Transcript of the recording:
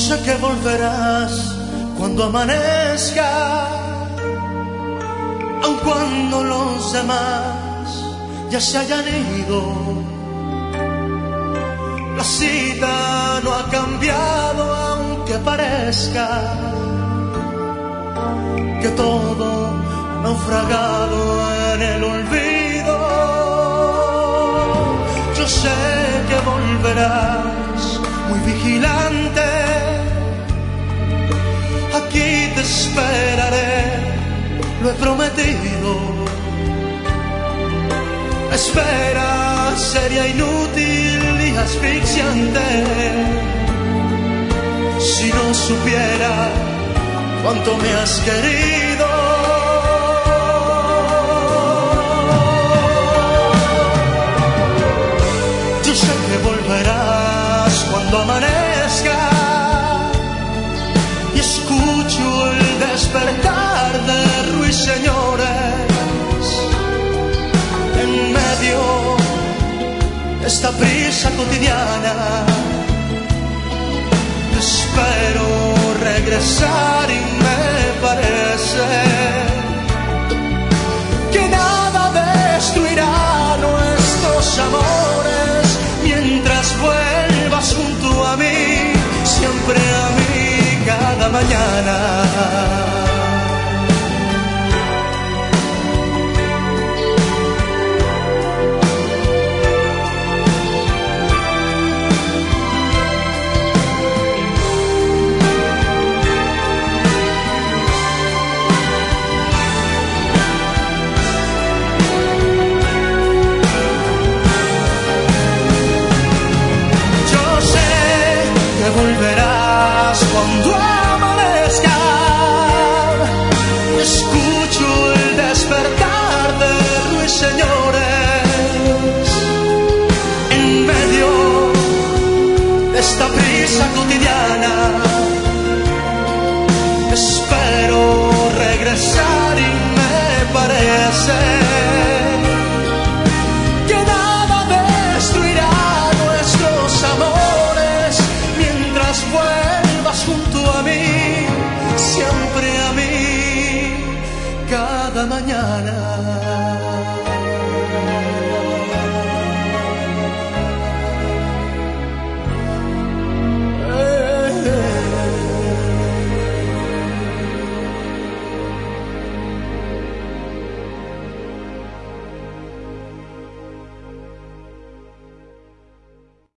sé que volverás cuando amanezca, aun cuando los demás ya se hayan ido. La cita no ha cambiado, aunque parezca que todo ha naufragado en el olvido. Yo sé que volverás muy vigilante, aquí te esperaré, lo he prometido. La espera sería inútil y asfixiante si no supiera cuánto me has querido. Yo sé que volverás cuando amanezca y escucho el despertar de ruiseñores en medio de esta prisa cotidiana. Espero regresar y me parece que nada destruirá nuestros amores mientras vuelvas junto a mí, siempre a mí, cada mañana. Volverás cuando amanezca, escucho el despertar de ruiseñores en medio de esta prisa cotidiana. Espero regresar y me parece que nada destruirá nuestros amores mientras vuelvas junto a mí, siempre a mí, cada mañana.